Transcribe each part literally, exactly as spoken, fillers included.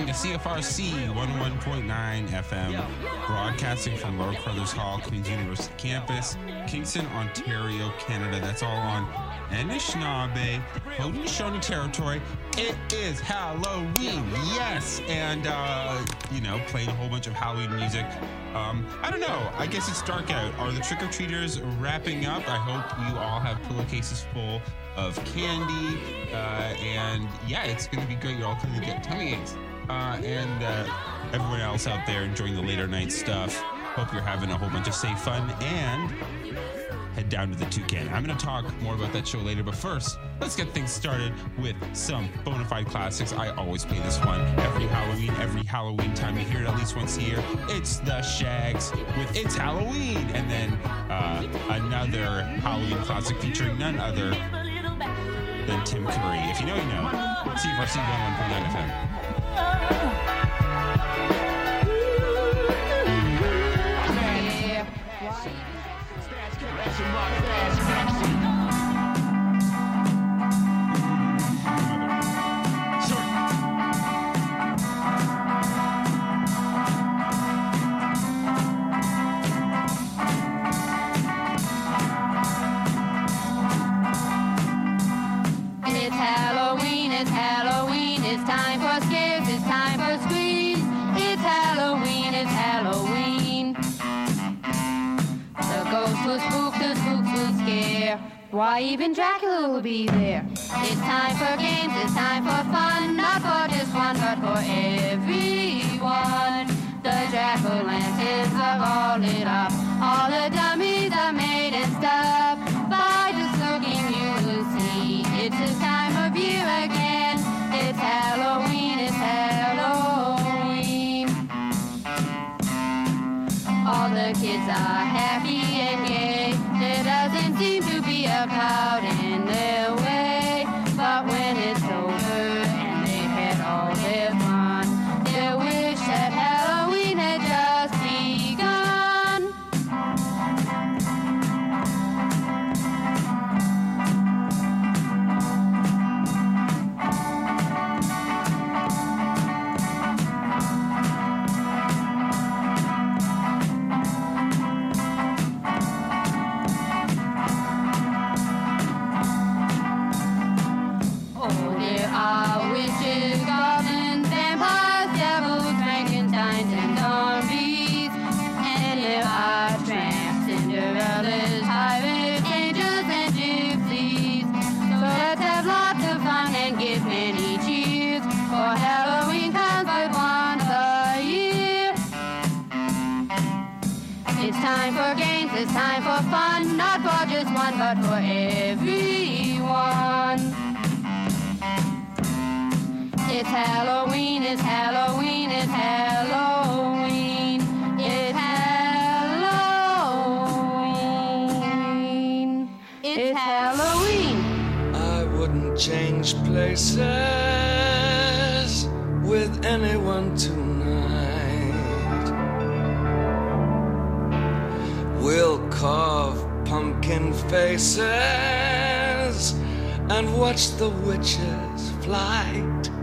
to C F R C one oh one point nine F M, broadcasting from Lord Crothers Hall, Queen's University campus, Kingston, Ontario, Canada. That's all on Anishinaabe, Haudenosaunee territory. It is Halloween, yes, and uh, you know, playing a whole bunch of Halloween music. Um, I don't know. I guess it's dark out. Are the trick-or-treaters wrapping up? I hope you all have pillowcases full of candy, uh, and yeah, it's going to be great. You're all going to get tummy aches. Uh, and uh, everyone else out there enjoying the later night stuff, hope you're having a whole bunch of safe fun, and head down to the Toucan. I'm going to talk more about that show later, but first, let's get things started with some bona fide classics. I always play this one every Halloween, every Halloween time. You hear it at least once a year. It's the Shags with It's Halloween, and then uh, another Halloween classic featuring none other than Tim Curry. If you know, you know. C F R C one oh one point nine F M. It's Halloween, it's Halloween, it's time for scares, it's time for screams. It's Halloween, it's Halloween. The ghosts will spook, the spooks will scare. Why, even Dracula will be there. It's time for games, it's time for fun. Not for just one, but for everyone. The jack-o'-lanterns are all lit up. All the dummies are made and stuff. By just looking you will see it's this time of year again. It's Halloween, it's Halloween. All the kids are happy and gay. There doesn't seem to be a cloud in their way. But when it's over and they've had all their fun, they wish that Halloween had just begun. Oh, there are witches, goblins, vampires, devils, Frankensteins, and zombies. And there are tramps, Cinderellas, pirates, angels, and gypsies. So let's have lots of fun and give many cheers, for Halloween comes but once a year. It's time for games, it's time for fun, not for just one, but for everyone. It's Halloween, it's Halloween, it's Halloween. It's Halloween. It's Halloween. I wouldn't change places with anyone tonight. We'll carve pumpkin faces and watch the witches' flight.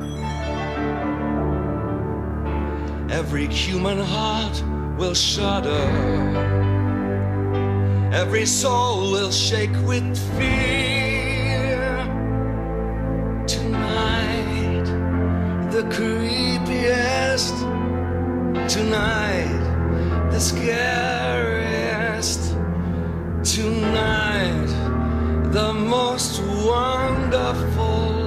Every human heart will shudder. Every soul will shake with fear. Tonight, the creepiest. Tonight, the scariest. Tonight, the most wonderful.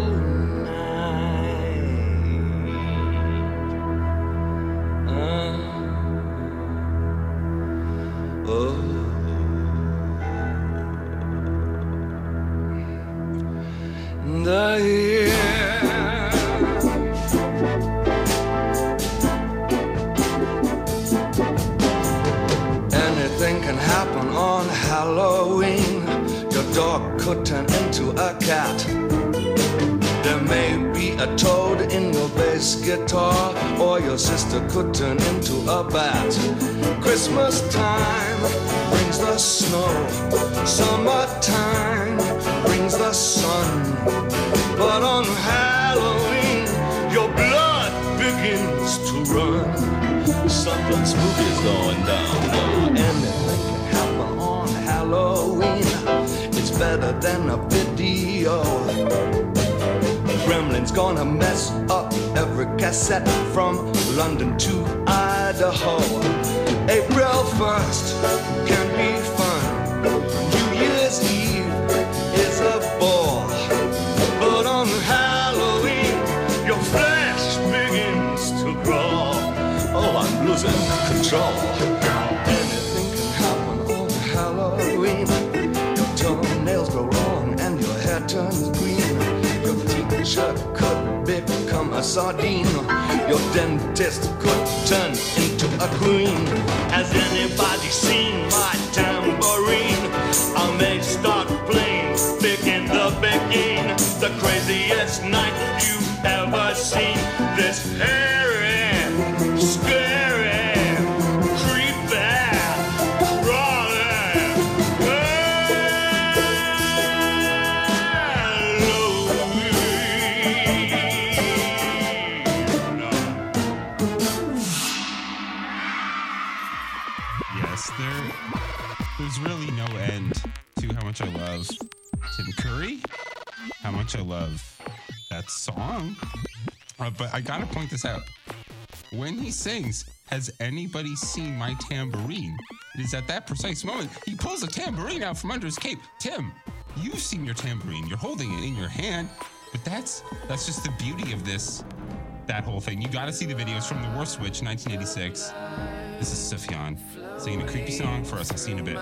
The year anything can happen on Halloween. Your dog could turn into a cat. There may be a toad in your bass guitar, or your sister could turn into a bat. Christmas time brings the snow. Summertime brings the sun. But on Halloween, your blood begins is going down. Oh, anything can happen on Halloween. It's better than a video. Gremlin's gonna mess up every cassette from London to Idaho. April first can be fun. New Year's Eve is a bore. But on Halloween, your flesh begins to crawl. Oh, I'm losing control. Anything can happen on Halloween. Your toenails grow long and your hair turns green. Your teacher could become a sardine. Your dentist could turn into a queen. Has anybody seen my tambourine? I may start playing big in the beginning. The craziest night you've ever seen. This hairy, scary, creepy, crawling Yes, there, there's really no end to how much I love Tim Curry, how much I love that song. Uh, but I gotta point this out. When he sings, has anybody seen my tambourine? It is at that precise moment he pulls a tambourine out from under his cape. Tim, you've seen your tambourine. You're holding it in your hand. But that's that's just the beauty of this, that whole thing. You gotta see the videos from The Worst Witch, nineteen eighty-six. This is Sufjan singing a creepy song for us. I'll see you in a bit.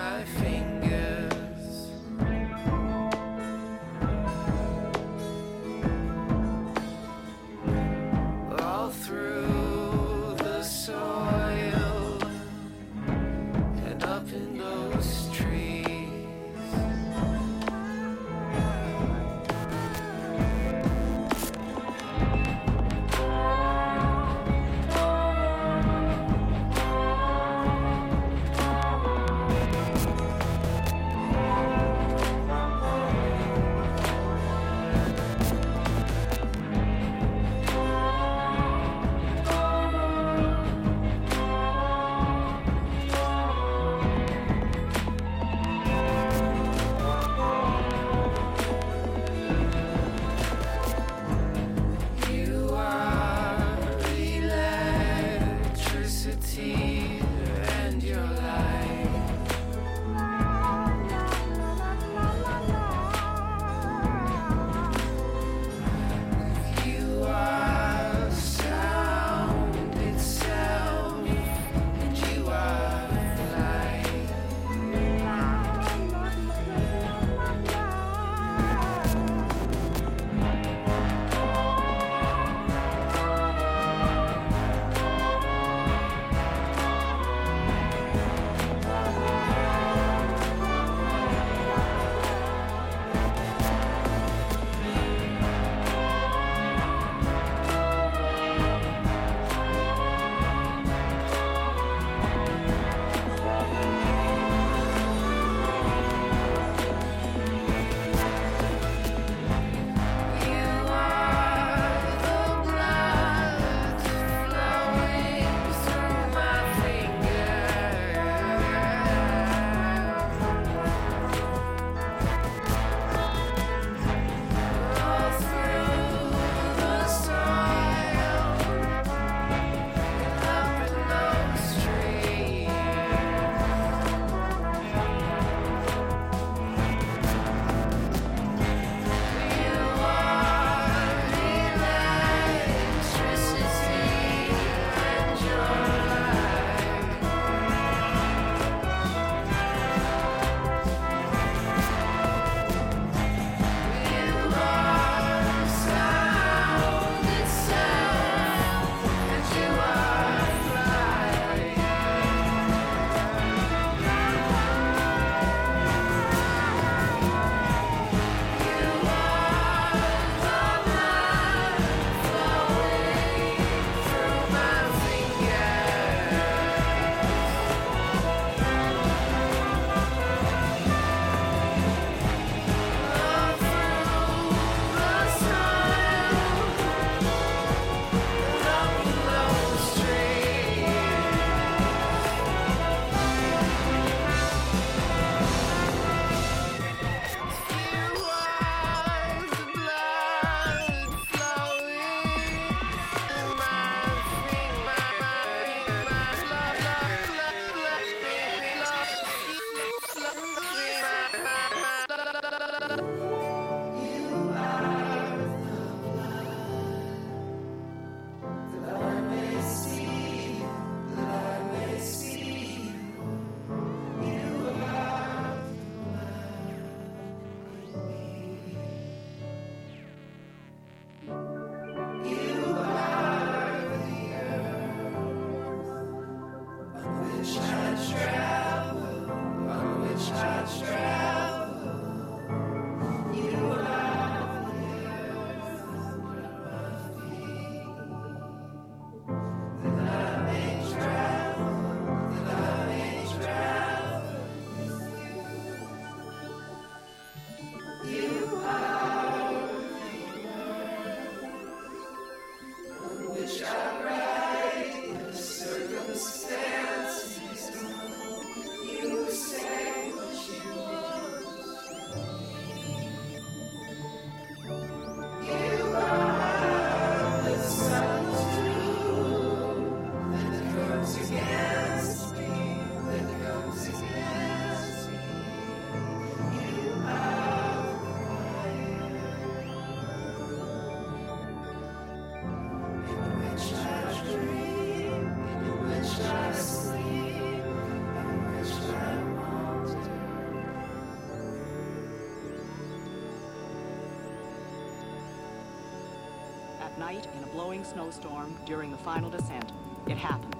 At night, in a blowing snowstorm, during the final descent, it happened.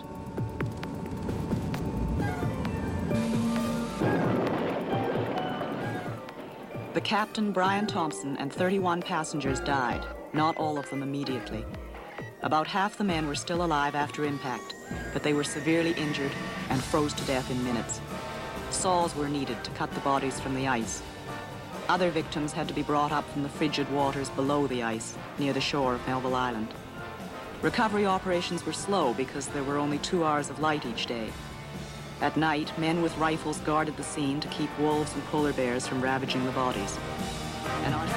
The captain, Brian Thompson, and thirty-one passengers died, not all of them immediately. About half the men were still alive after impact, but they were severely injured and froze to death in minutes. Saws were needed to cut the bodies from the ice. Other victims had to be brought up from the frigid waters below the ice, near the shore of Melville Island. Recovery operations were slow because there were only two hours of light each day. At night, men with rifles guarded the scene to keep wolves and polar bears from ravaging the bodies. And our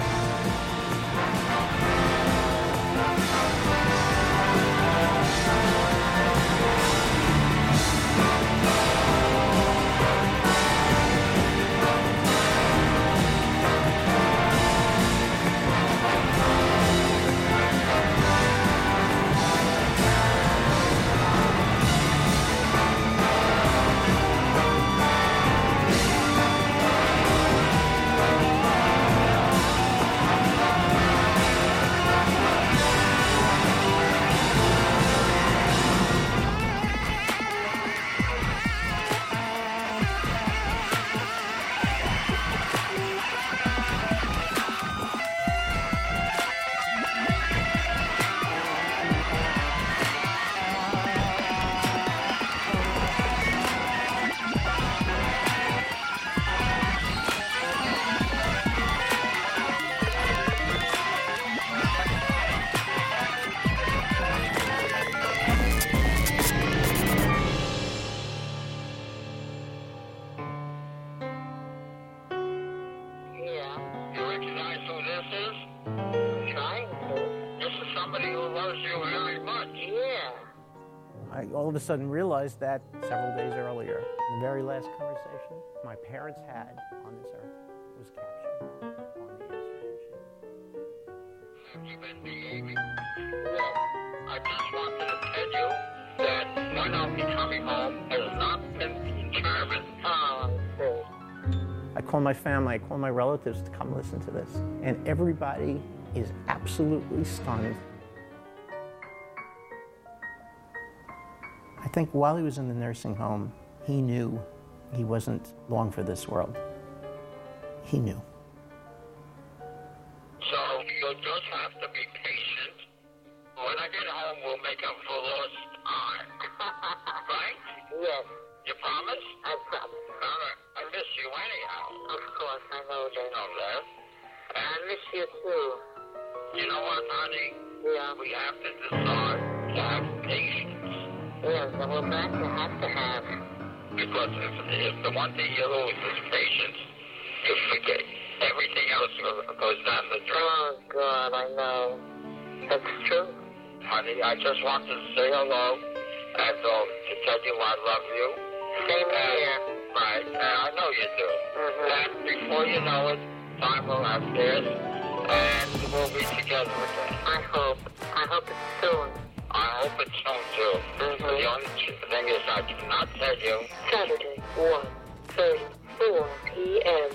all of a sudden realized that several days earlier, the very last conversation my parents had on this earth was captured on the answering machine. Have you been behaving? Well, I just wanted to tell you that when I'll be coming home has not been determined. Oh, I call my family, I call my relatives to come listen to this, and everybody is absolutely stunned. I think while he was in the nursing home, he knew he wasn't long for this world. He knew. So you'll just have to be patient. When I get home, we'll make up for lost time. Right? Yes. You promise? I promise. All right. I miss you anyhow. Of course, I know that. You know that. And I miss you too. You know what, honey? Yeah. We have to decide to have patience. Yes, and we're back to have to have. Because if, if the one thing you lose is patience, you forget. Everything else goes down the drain. Oh, God, I know. That's true. Honey, I just want to say hello and uh, to tell you I love you. Same here. Right, and I know you do. Mm-hmm. And before you know it, time will have passed, and we'll be together again. I hope. I hope it's soon. I hope it's soon, too. Mm-hmm. The only thing is I cannot tell you. Saturday, one thirty-four p.m.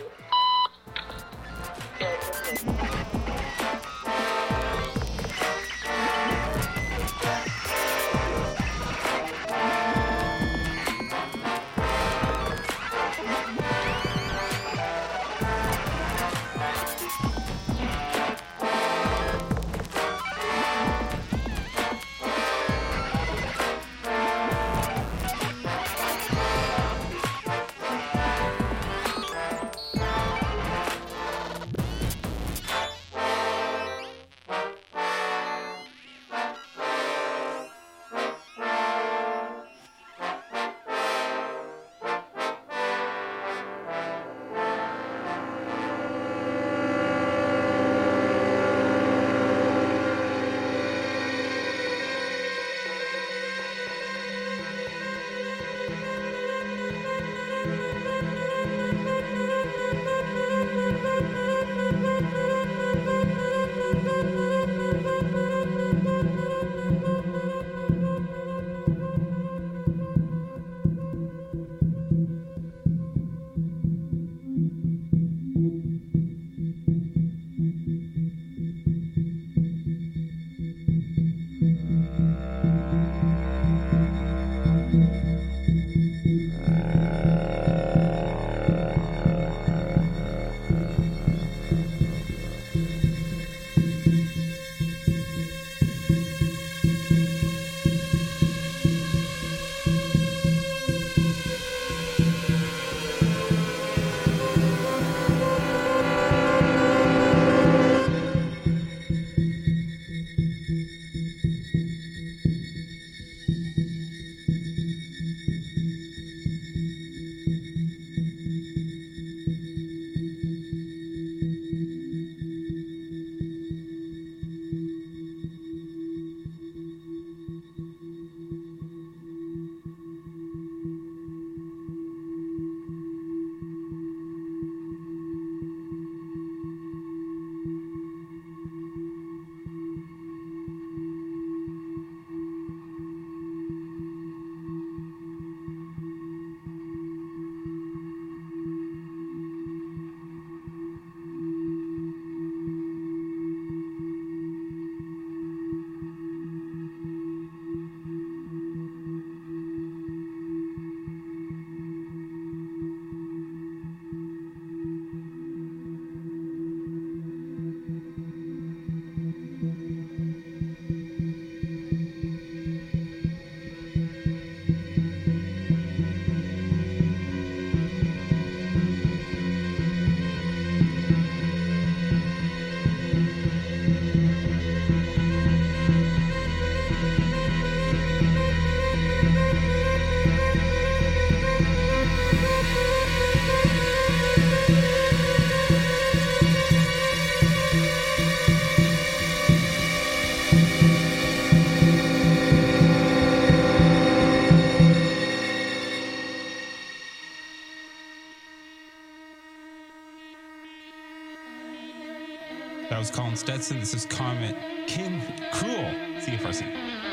That was Colin Stetson. This is Comet. King Cruel. C F R C.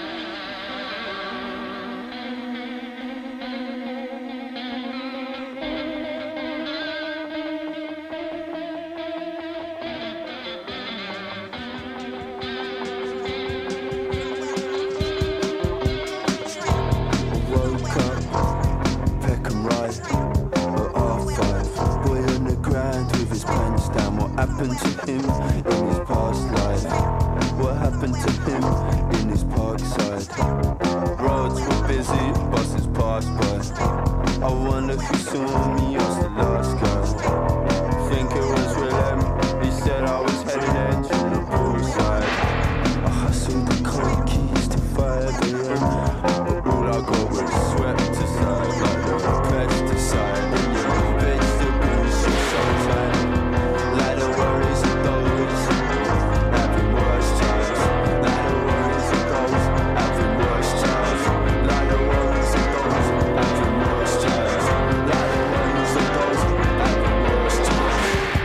Happened to him in his past life? What happened to him in his parkside? Roads were busy, buses passed by. I wonder if he saw me as the last guy. Think it was Willem, he said I was heading into the poolside. I hustled the cold keys to five a.m. but all I got was swept aside like a pesticide. And your vegetables so sometimes. Like the worries of those having worse times. Like the worries of those having worse times. Like the worries of those having worse times. Like the worries of those having worse times.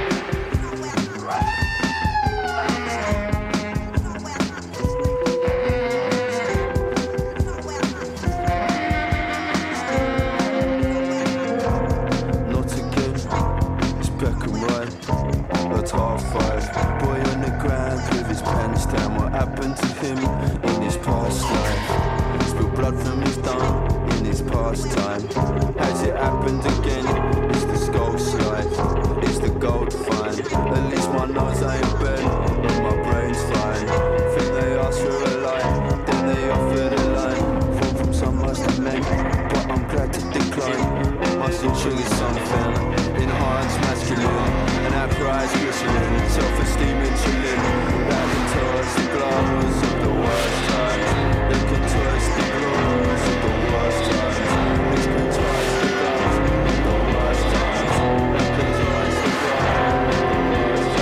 Not again, it's back and right. At half five, boy on the ground with his pants down. What happened to him in his past life? Spilled blood from his thumb in his pastime. Has it happened again? It's the skull slide, it's the gold find. At least my nose ain't bent and my brain's fine. Think they asked for a line, then they offered a line. Fall from some must men, but I'm glad to decline. Must have triggered something, enhanced masculine. And our prize glistening, self-esteem insulin. That can towards the glamours of the worst times. They can towards the glamours of the worst times. They can towards the glamours of the worst times. They can towards the glamours of the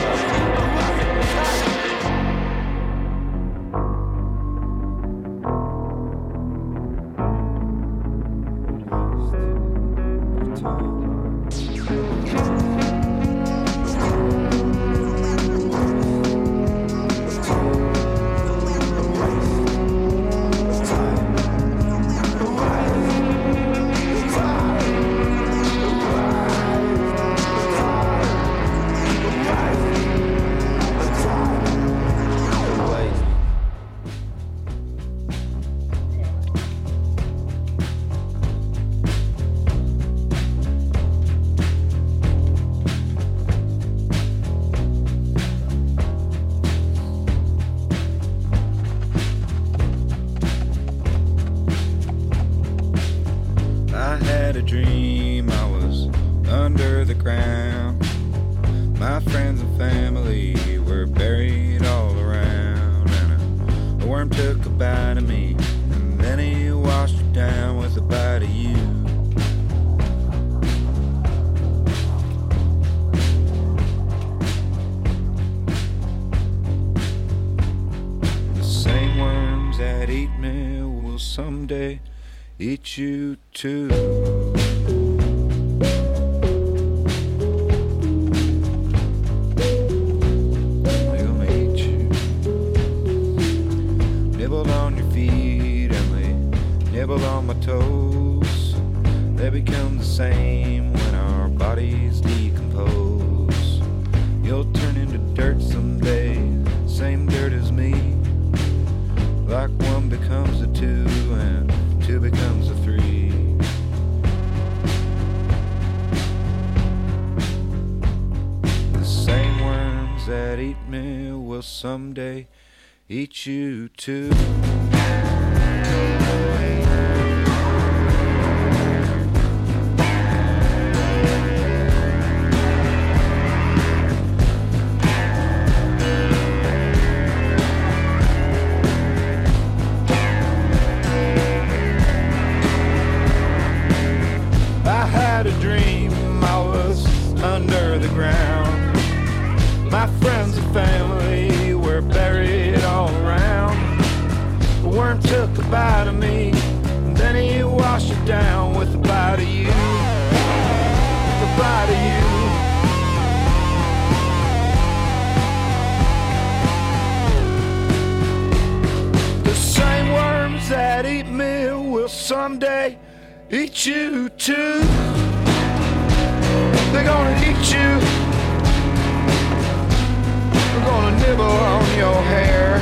eat you too. They're gonna eat you. Nibbled on your feet and they nibbled on my toes. They become the same when our bodies decompose. You'll turn into dirt someday, same dirt as me. Like one becomes a two and two becomes a three. The same worms that eat me will someday eat you too. Under the ground, my friends and family were buried all around. A worm took a bite of me, and then he washed it down with a bite of you, with a bite of you. someday eat you too. They're gonna eat you. They're gonna nibble on your hair.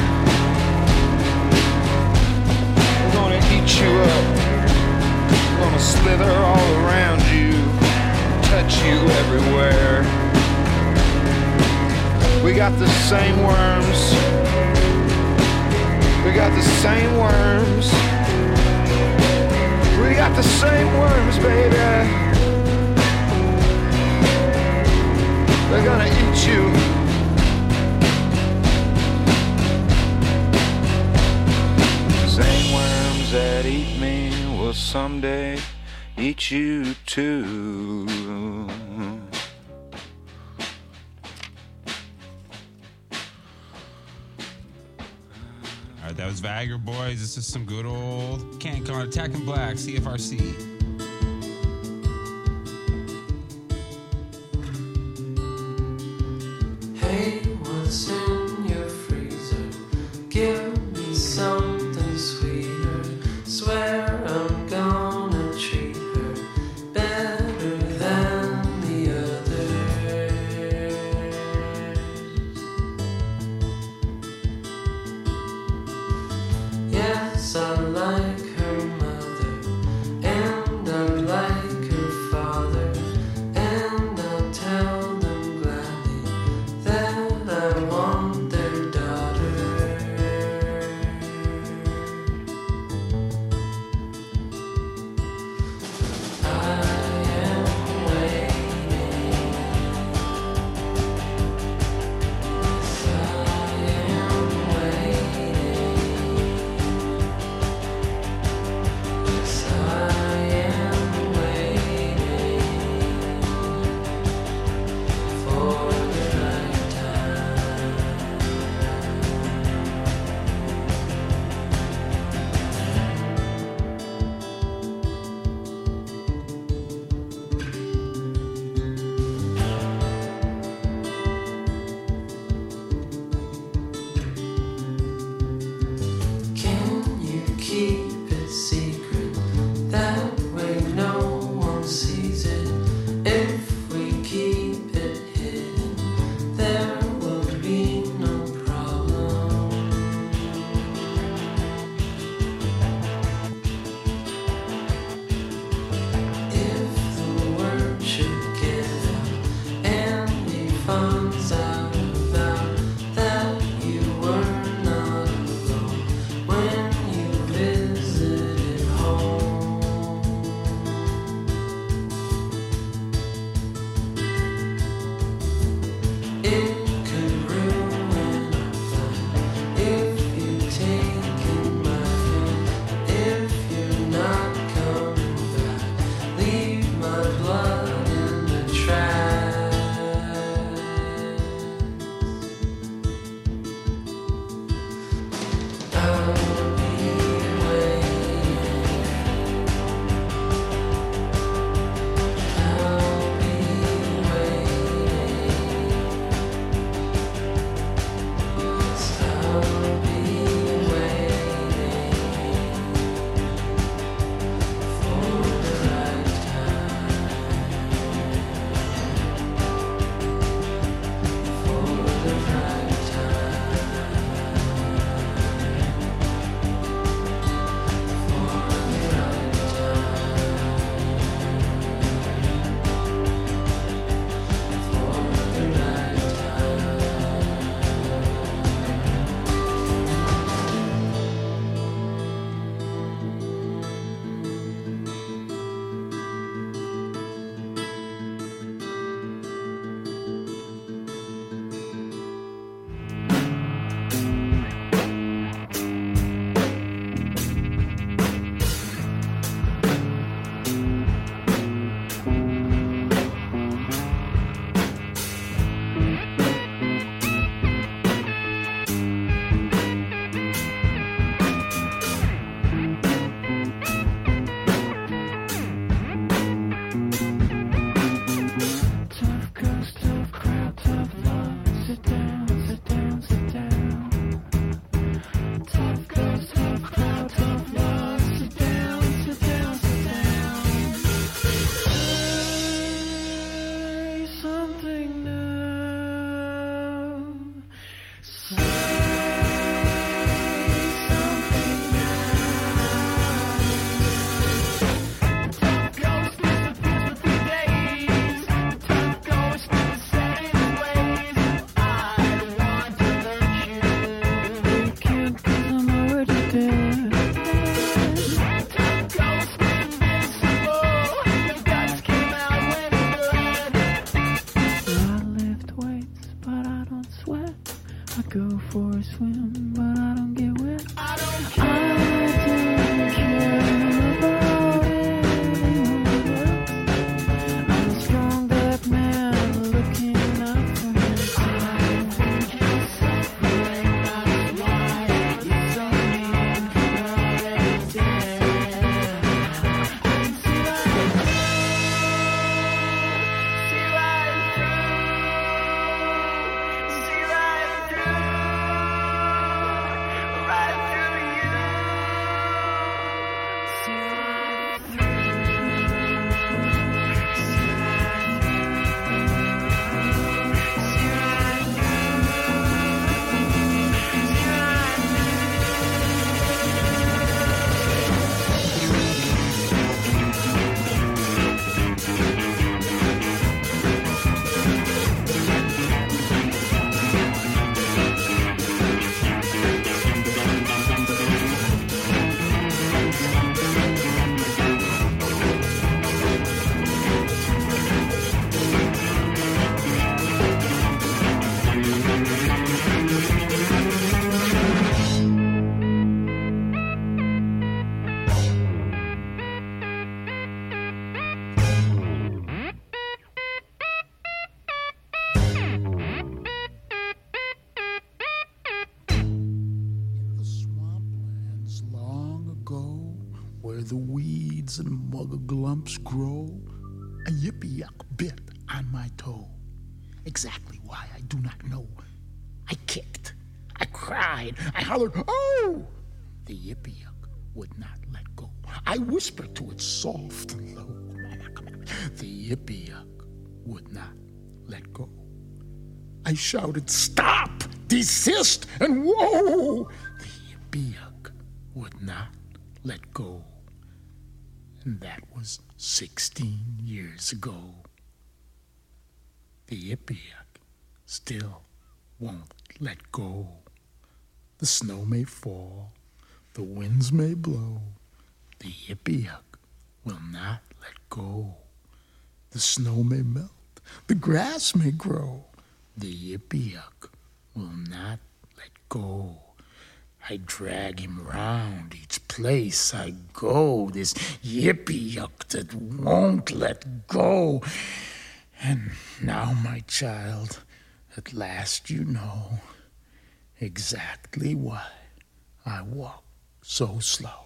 They're gonna eat you up. They're gonna slither all around you, touch you everywhere. We got the same worms. We got the same worms. We got the same worms, baby. They're gonna eat you. Same worms that eat me will someday eat you too. All right, that was Viagra Boys. This is some good old Can't Con Attacking Black, C F R C. Hey, what's in your freezer? Give me something sweeter. Swear I'm gonna treat her better than the others. Yes, I like her mother, and I like her father, and I'll tell them gladly that I want I go for a swim, but I don't get wet. I don't care, I don't care about anyone else. I'm a strong black man looking out for himself. Suffering, that's why you saw me and not every day. I can see right through, see right through, see right through, right through you. See right through, see right through, see right through, see right In the swamplands long ago, where the weeds and muggle glumps grow, a yippee-yuck bit on my toe. Exactly why I do not know. I kicked, I cried, I hollered, "Oh!" The yippee-yuck would not let go. I whispered to it soft and low. Come on, come on. The yippee-yuck would not let go. I shouted, "Stop! Desist!" and whoa! The yippee-yuck would not let go. And that was sixteen years ago. The yippee-yuck still won't let go. The snow may fall, the winds may blow. The yippee-yuck will not let go. The snow may melt, the grass may grow. The yippee-yuck will not let go. I drag him round each place I go, this yippee-yuck that won't let go. And now, my child, at last you know exactly why I walk so slow.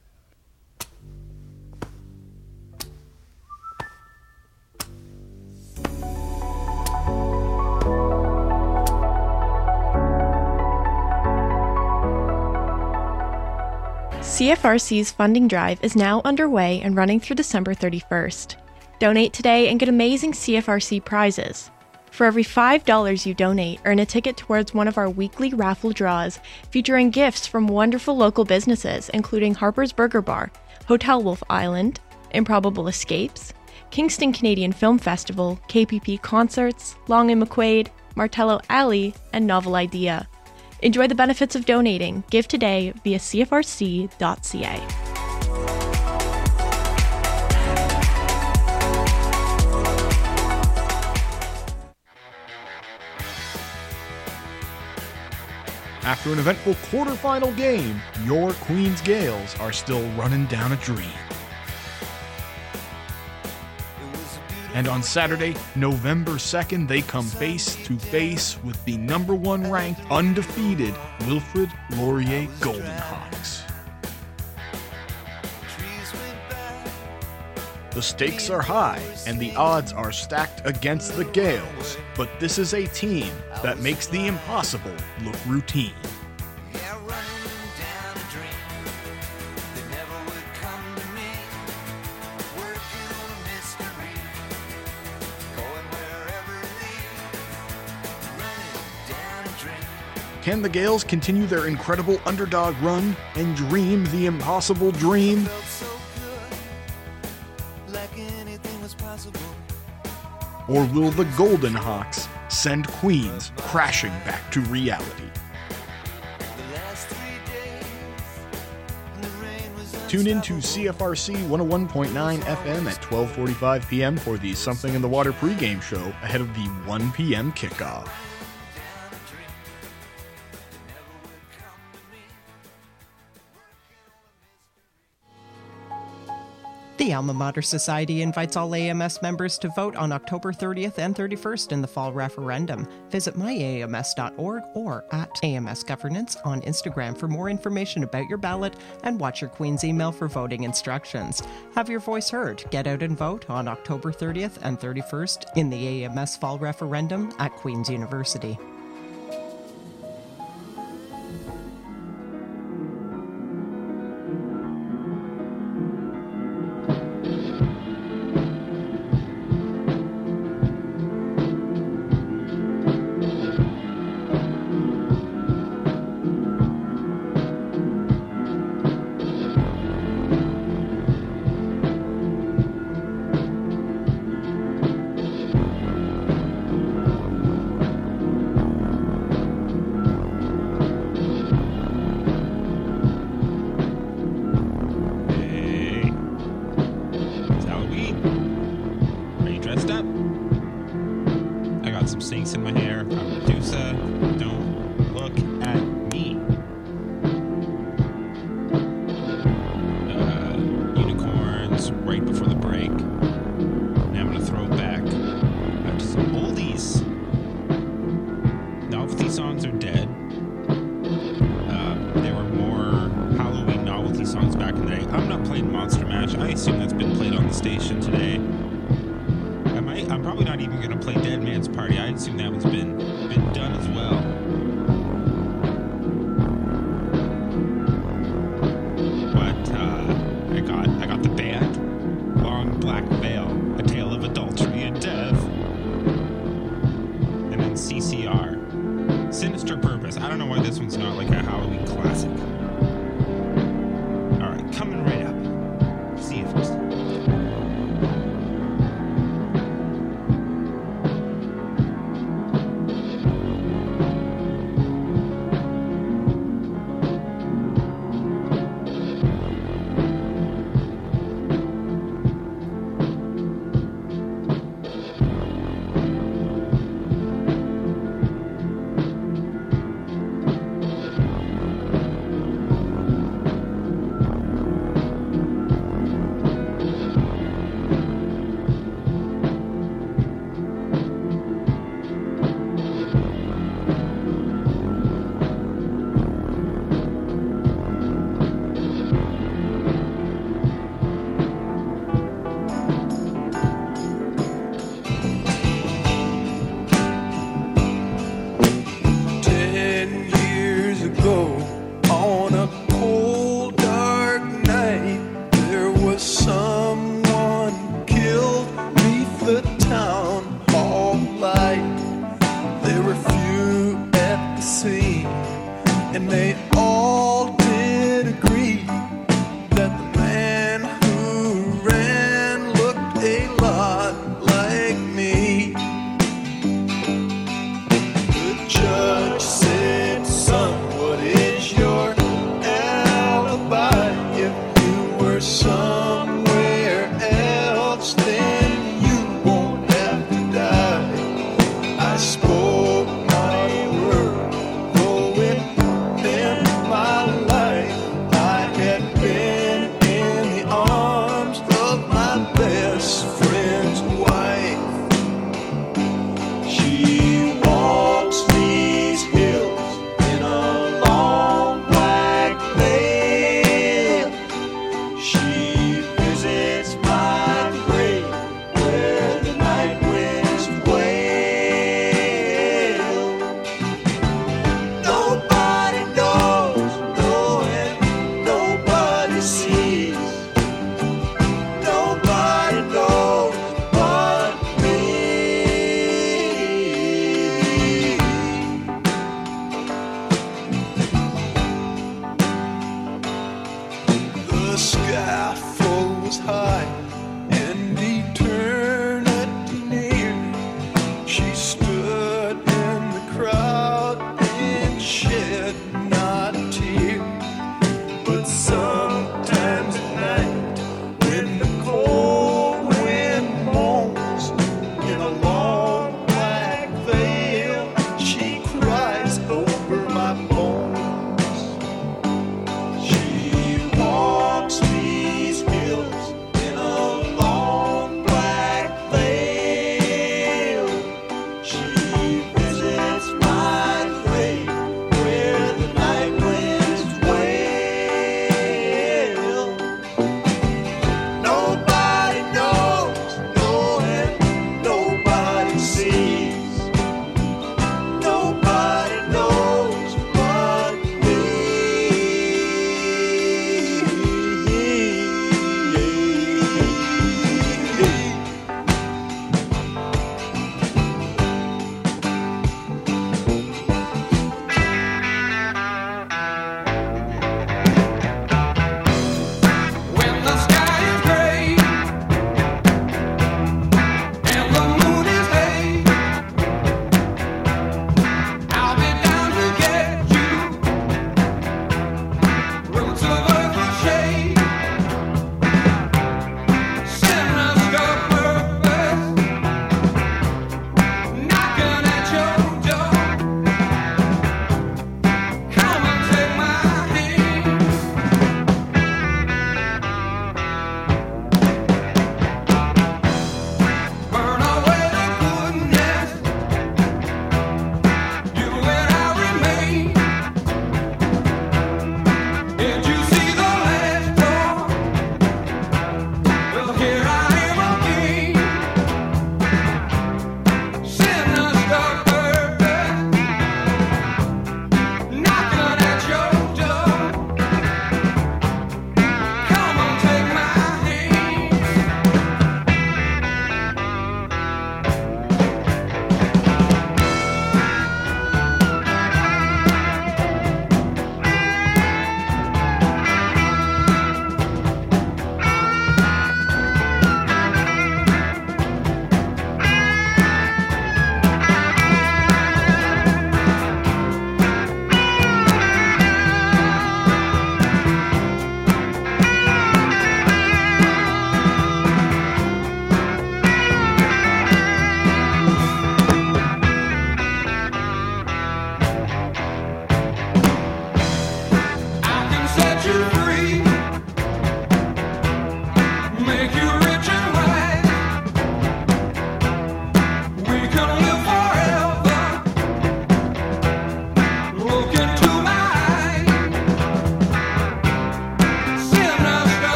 C F R C's funding drive is now underway and running through December thirty-first. Donate today and get amazing C F R C prizes. For every five dollars you donate, earn a ticket towards one of our weekly raffle draws featuring gifts from wonderful local businesses including Harper's Burger Bar, Hotel Wolf Island, Improbable Escapes, Kingston Canadian Film Festival, K P P Concerts, Long and McQuaid, Martello Alley, and Novel Idea. Enjoy the benefits of donating. Give today via C F R C dot C A. After an eventful quarterfinal game, your Queens Gales are still running down a dream. And on Saturday, November second, they come face to face with the number one ranked, undefeated Wilfrid Laurier Golden Hawks. The stakes are high and the odds are stacked against the Gales, but this is a team that makes the impossible look routine. Can the Gales continue their incredible underdog run and dream the impossible dream? Or will the Golden Hawks send Queens crashing back to reality? Tune in to C F R C one oh one point nine F M at twelve forty-five p.m. for the Something in the Water pregame show ahead of the one p.m. kickoff. The Alma Mater Society invites all A M S members to vote on October thirtieth and thirty-first in the fall referendum. Visit my A M S dot org or at A M S Governance on Instagram for more information about your ballot and watch your Queen's email for voting instructions. Have your voice heard. Get out and vote on October thirtieth and thirty-first in the A M S fall referendum at Queen's University.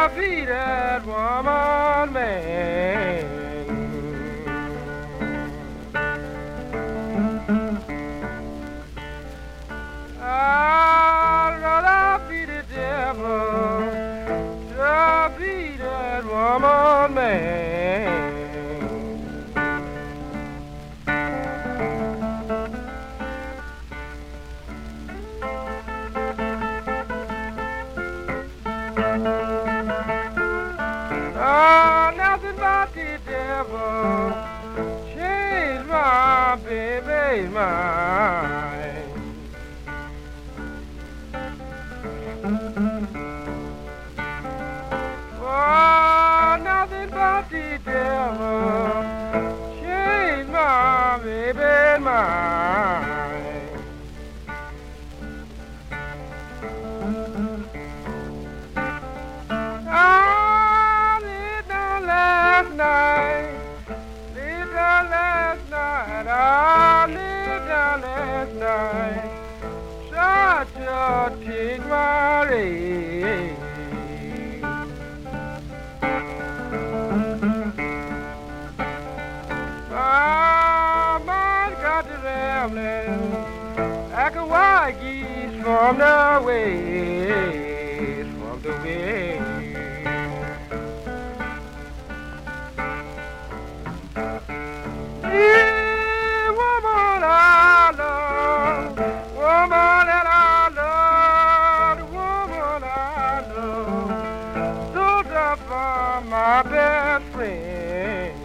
to be that woman, man. I'd rather be the devil to be that woman, man. Oh, nothing but the devil changed my baby's mind. Oh, nothing but the devil changed my baby's mind. I laid down last night, laid down last night, I laid down last night, tried to take my race. My mind got to rambling like a wild geese from the ways, from the ways. Yeah, woman I love, woman that I love, the woman I love, stood up for my best friend.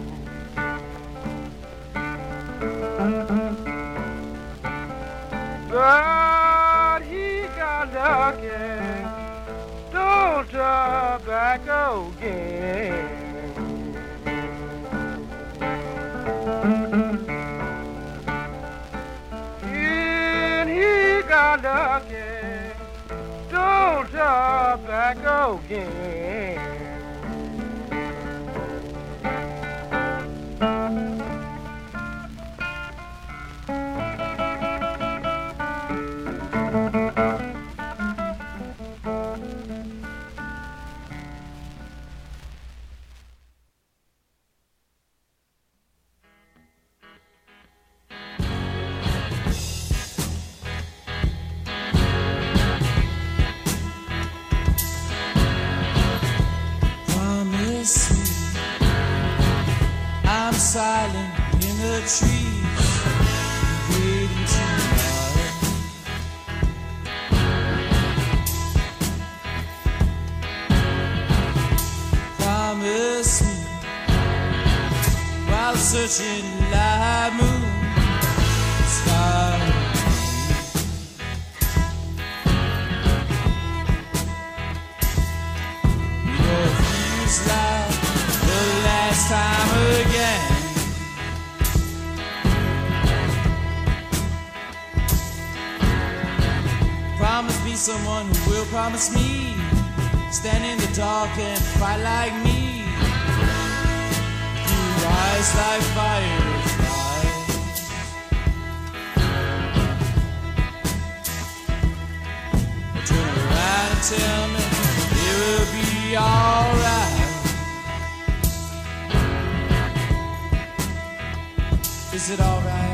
But he got lucky, stole tobacco again. And he got lucky, stole tobacco again. Promise me I'm silent in the trees, waiting tonight. Promise me while searching light moon sky. Like the last time again. Promise me someone who will promise me, stand in the dark and fight like me. You rise like fireflies. Turn around and tell me it will be alright. Is it alright?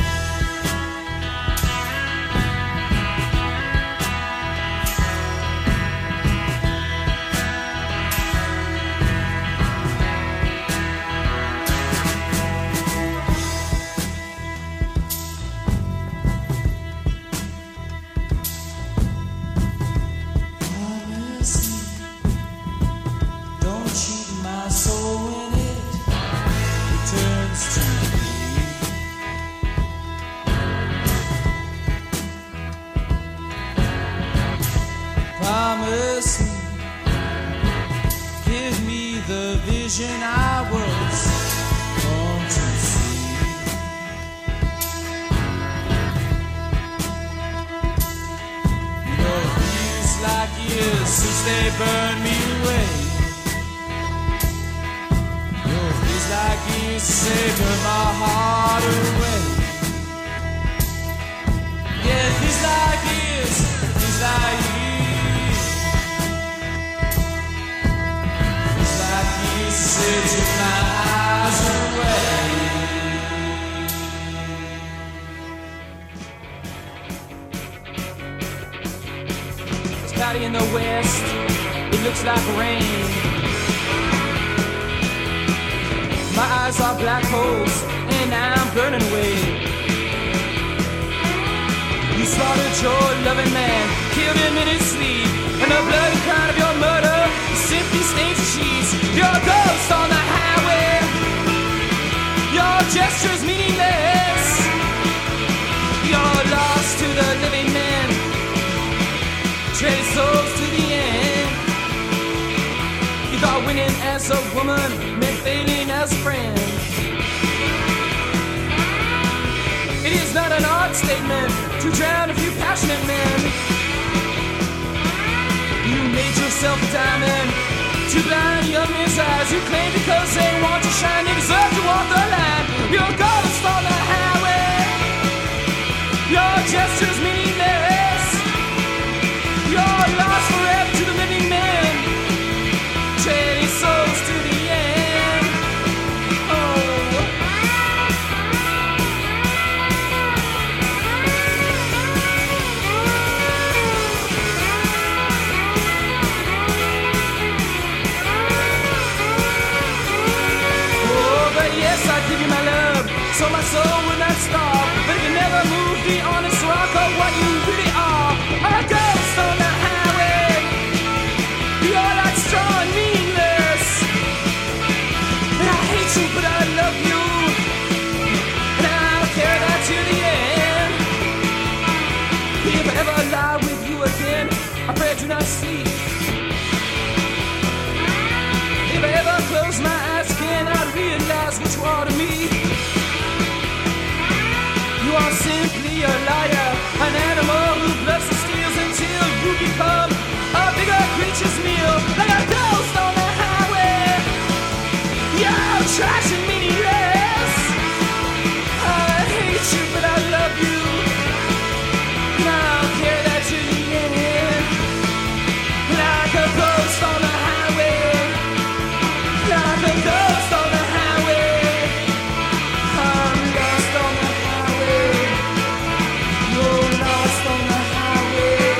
Promise me, don't cheat my soul when it returns to me. Promise me, give me the vision I was born to see. You know it feels like years since they burned me away. You know it feels like years since they burned my heart away. Yeah, it feels like years, it feels like years. cloudy in the west, it looks like rain. My eyes are black holes, and I'm burning away. You slaughtered your loving man, killed him in his sleep, and the bloody crown of your murder simply stains the sheets. Your ghost on the highway, your gestures meaningless. You're lost to the living man, traded souls to the end. You thought winning as a woman meant failing as a friend. It is not an odd statement to drown a few passionate men. You made yourself a diamond to blind young men's eyes. You claim because they want to shine, they deserve to walk the line. Your ghost on the highway, your gestures meaningless. You're lost forever to the living man, trading souls to the end. Oh. Yes, I'd give you my love, so my soul would not starve. But it can never move the honest rock of what you really are. A ghost on the highway, you're like straw and meaningless. And I hate you, but I love you, and I'll carry that to the end. If I ever lie with you again, I pray I do not sleep. If I ever close my eyes again, I realize what you are to me. You are simply a liar, an animal who bluffs and steals until you become a bigger creature's meal. Like a ghost on the highway, you're trash and meaningless. I hate you, but I love you, and I'll carry that to the end. Like a ghost on the highway, like a ghost on the highway, I'm lost on the highway, you're lost on the highway.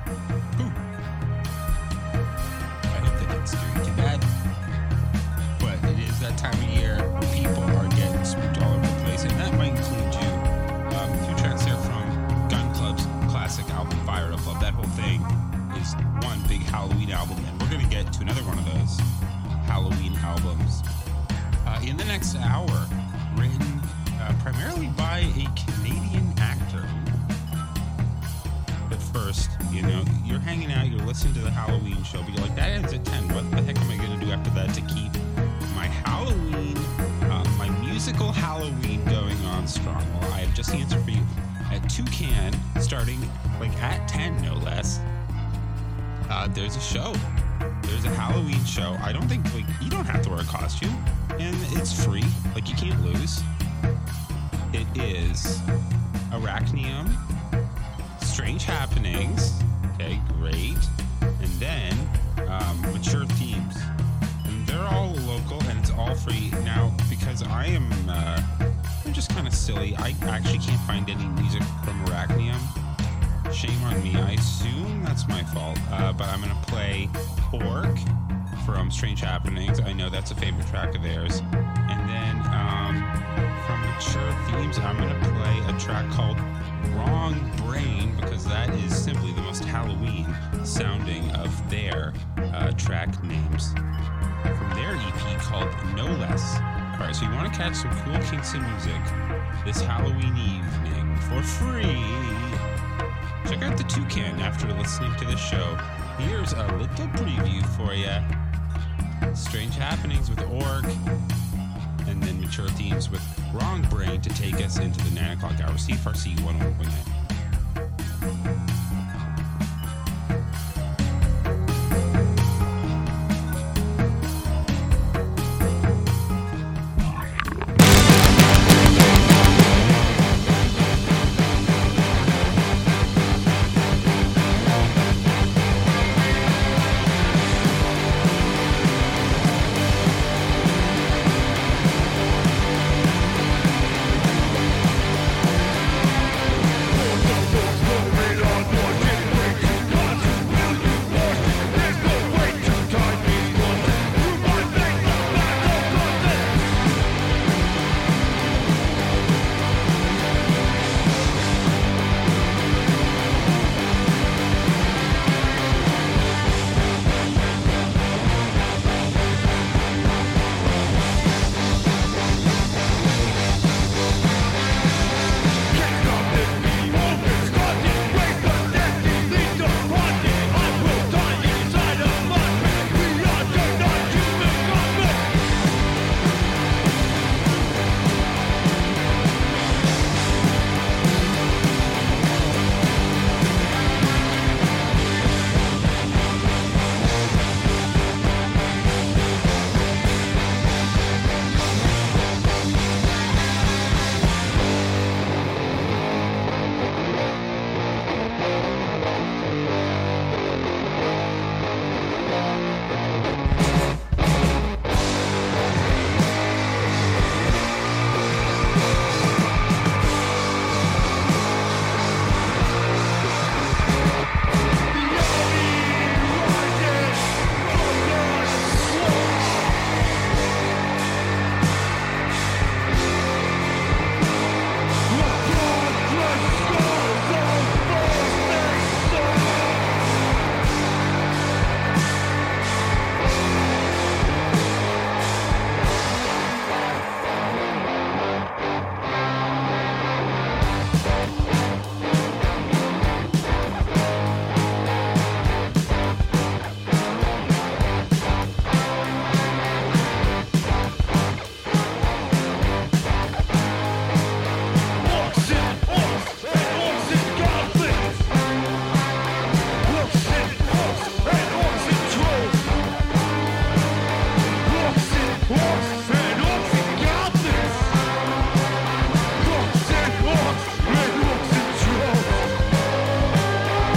Boom. I hope that it's doing too bad. But it is that time of year where people are getting spooked all over the place, and that might include you. Um, a few tracks there from Gun Club's classic album, Fire Up Love. That whole thing is one big Halloween album, and we're going to get to another one of those Halloween albums uh, in the next hour, written uh, primarily by a Canadian actor. But first, you know, you're hanging out, you're listening to the Halloween show, but you're like, that ends at ten. What the heck am I going to do after that to keep my Halloween, uh, my musical Halloween going on strong? Well, I have just the answer for you. At Toucan, starting like at ten, no less, uh, there's a show. There's a Halloween show. I don't think, like, you don't have to wear a costume, and it's free. Like, you can't lose. It is Arachnium, Strange Happenings, okay, great, and then um, Mature Themes. And they're all local, and it's all free. Now, because I am, uh, I'm just kind of silly, I actually can't find any music from Arachnium. Shame on me. I assume that's my fault. Uh, but I'm going to play Orc from Strange Happenings. I know that's a favorite track of theirs. And then um, from Mature Themes, I'm going to play a track called Wrong Brain, because that is simply the most Halloween sounding of their uh, track names. From their E P called No Less. All right, so you want to catch some cool Kingston music this Halloween evening for free. Check out the Toucan after listening to the show. Here's a little preview for you. Strange Happenings with Orc, and then Mature Themes with Wrong Brain to take us into the nine o'clock hour. C F R C one oh one point nine.